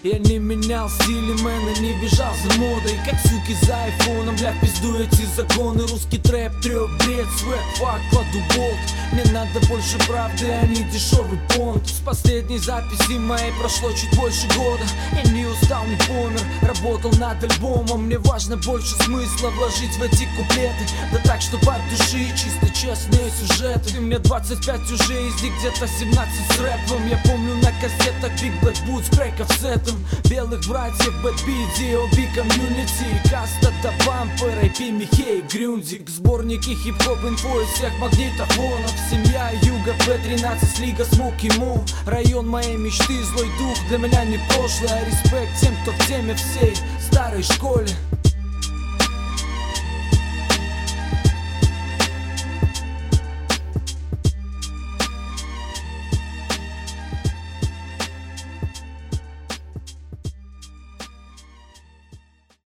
Я не менял стиль, мэн, и не бежал за модой. Как суки за айфоном, бля, пизду эти законы. Русский трэп, трёп, бред, свет, факт, кладу болт. Мне надо больше правды, а не дешевый понт. С последней записи моей прошло чуть больше года. Я не устал, не помер, работал над альбомом. Мне важно больше смысла вложить в эти куплеты. Да так, чтобы от души, чисто честные сюжеты. Мне 25 уже, из них где-то 17 с рэпом. Я помню на кассетах Big Bad Boots, брейков сетом. Белых братьев, Bad Beat, D.O.B. Community, Каста до Бампер, IP Михей, Грюндик. Сборники хип-хоп инфо из всех магнитофонов. Семья, Юга, П-13, Лига, Смоки Му. Район моей мечты, злой дух, для меня не прошлое. Респект тем, кто в теме всей старой школе.